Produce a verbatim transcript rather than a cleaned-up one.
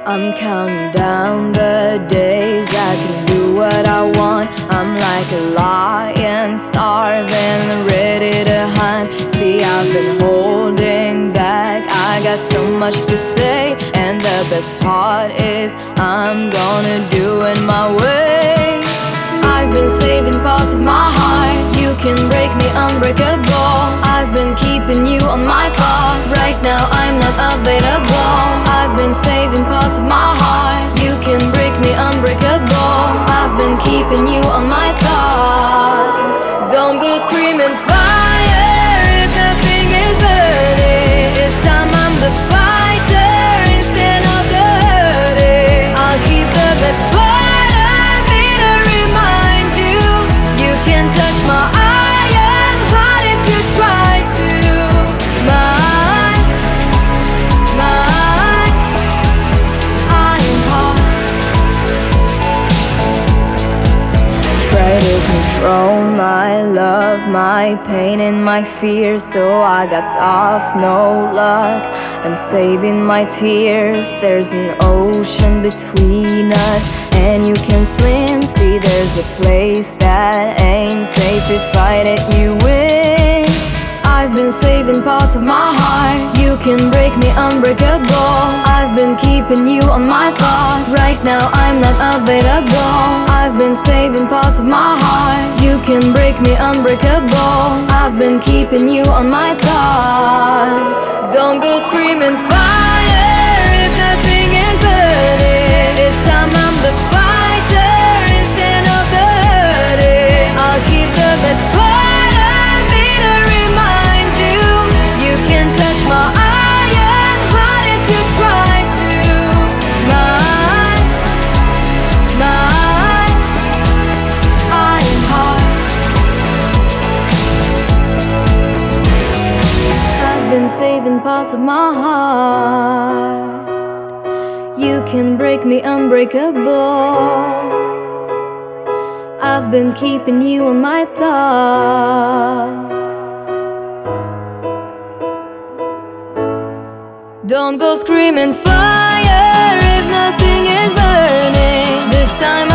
I'm counting down the days I can do what I want. I'm like a lion, starving, ready to hunt. See, I've been holding back, I got so much to say. And the best part is I'm gonna do it my way. I've been saving parts of my heart. You can break me unbreakable. I've been keeping you on my thoughts. Right now I'm not available. I've been saving parts of my heart. You can break me unbreakable. I've been keeping you on my thoughts. Don't go screaming fire if nothing is burning. This time I'm the fighter instead of the hurting. I'll keep the best part of me to remind you. You can touch my iron heart if you try to. My, my iron heart. Try to control my love, my pain and my fears, so I got off, no luck. I'm saving my tears. There's an ocean between us, and you can swim. See, there's a place that ain't safe if I let you in. I've been saving parts of my heart. You can break me unbreakable. I've been keeping you on my thoughts. Right now I'm not available. I've been saving parts of my heart. You can break me unbreakable. I've been keeping you on my thoughts. Don't go screaming fire if nothing is burning. This time I'm the fighter instead of the hurting. I'll keep the best part of me to remind you. You can touch my iron heart if you try to. My, my iron heart. I've been saving parts of my heart. You can break me unbreakable. I've been keeping you on my thoughts. Don't go screaming fire if nothing is burning. This time